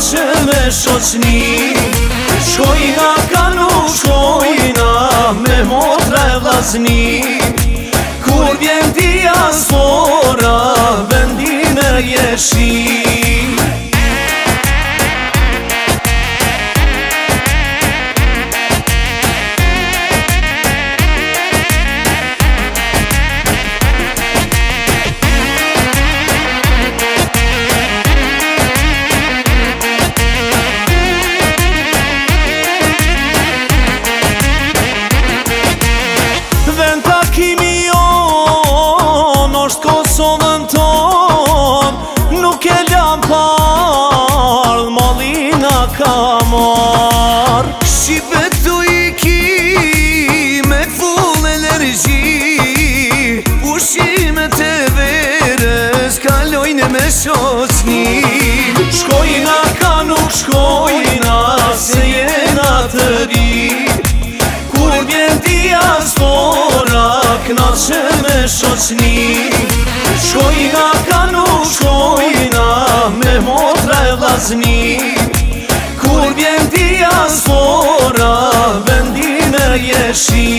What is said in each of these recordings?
knaqe me shoqni. Shkojna ka nuk shkojna me motra e vllazni. Kur vjen diaspora vendin e jeshi. Kosovën ton nuk e lam par, Malina ka mar. Shqipe tu i ki me full energji, pushimet e verës kalojnë me shoqni. Shkojna ka nuk shkojna se jena të ri. Kur vjen diaspora knaqe me shoqni. Shkojna ka nuk shkojna me motra e vllazni. Kur vjen diaspora vendin e jeshi.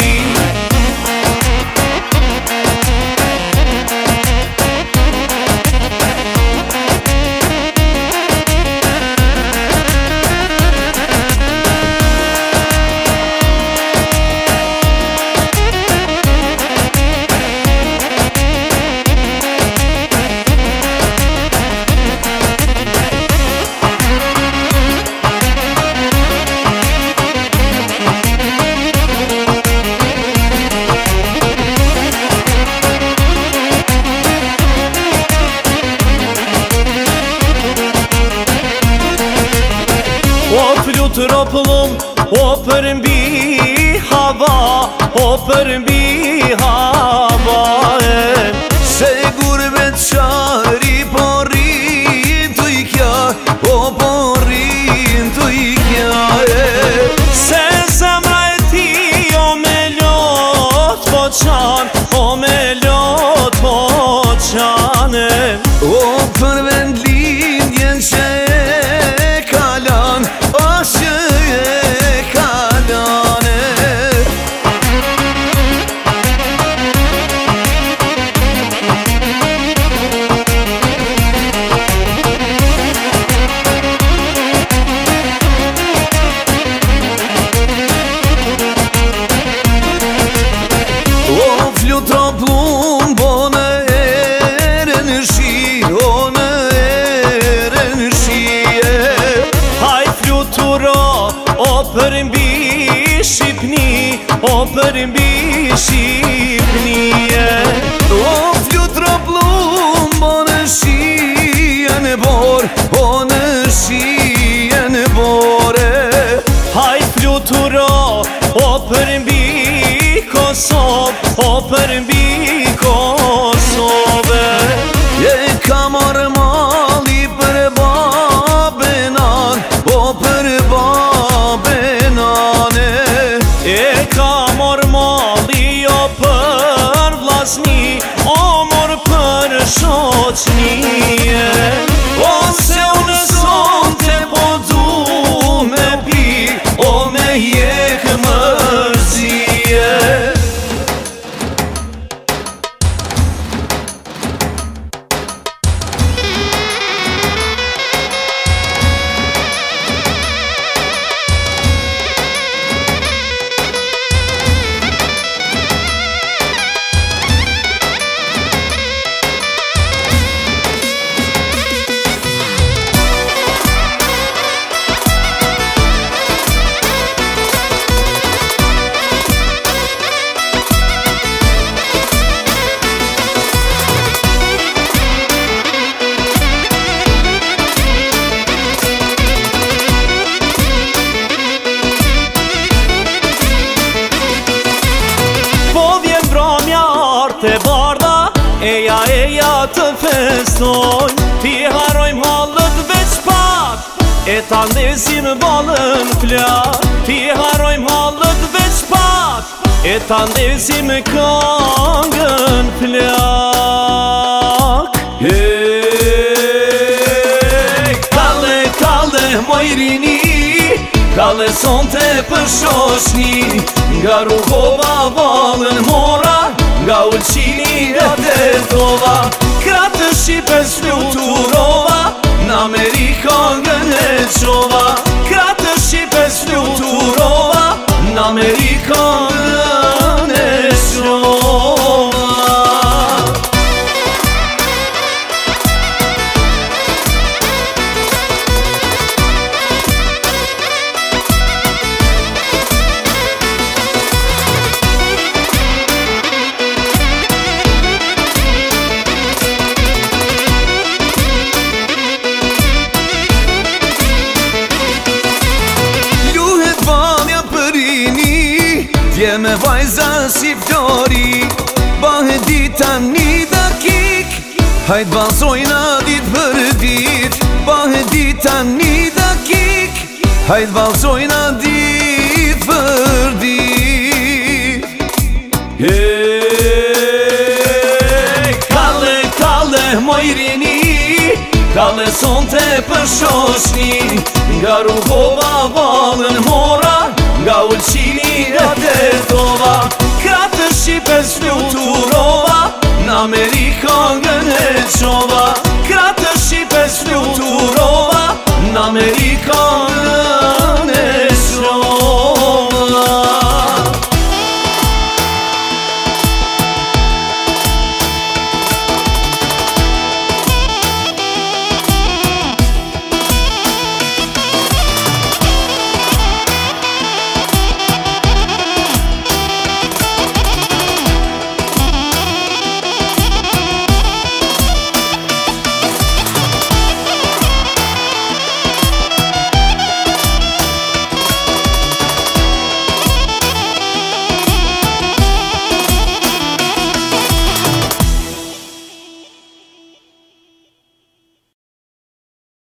O flut ropullum, o për mbi hava, o për mbi hava. Se gurbet qari po rrin të i kja, o po rrin të i kja. Se zemra e ti o me lot po qan, o me lot po qane. O për vend lindjen që Troplum bone erën shi, o në erën shi. Haj fluturo, o për mbi Shqipni, o për mbi Shqipni. O flut troplum bone shi e në bor, o në shi e në bore. Haj fluturo, o për mbi Kosovë, o për mbi Kosovë. E ka marrë mali për babenan, o për babenan. E ka marrë mali o për vllazni, o mor për shoqni. Ose unë sonte po du me pi, o me jek mërzije. Te barda, eja të festoj. Ti harojmë halët veç pak, e ta ndesin balën flak. Ti harojmë halët veç pak, e ta ndesin këngën flak. Kalle, kalle mojrini, kale sonte për shoshni. Nga rrugova valën mora, nga ulqini nga detova. Kratë Shqipes fluturova, në Amerikën e qova. Kratë Shqipes fluturova, në Amerikën e qova. Dje me vajza si flori, bahet dita një dakik. Hajt valsojna dit për dit, bahet dita një dakik. Hajt valsojna dit për dit. Kalle, kalle mojrini, kalle sonte për shoshni. Nga rrugova valën mojrini,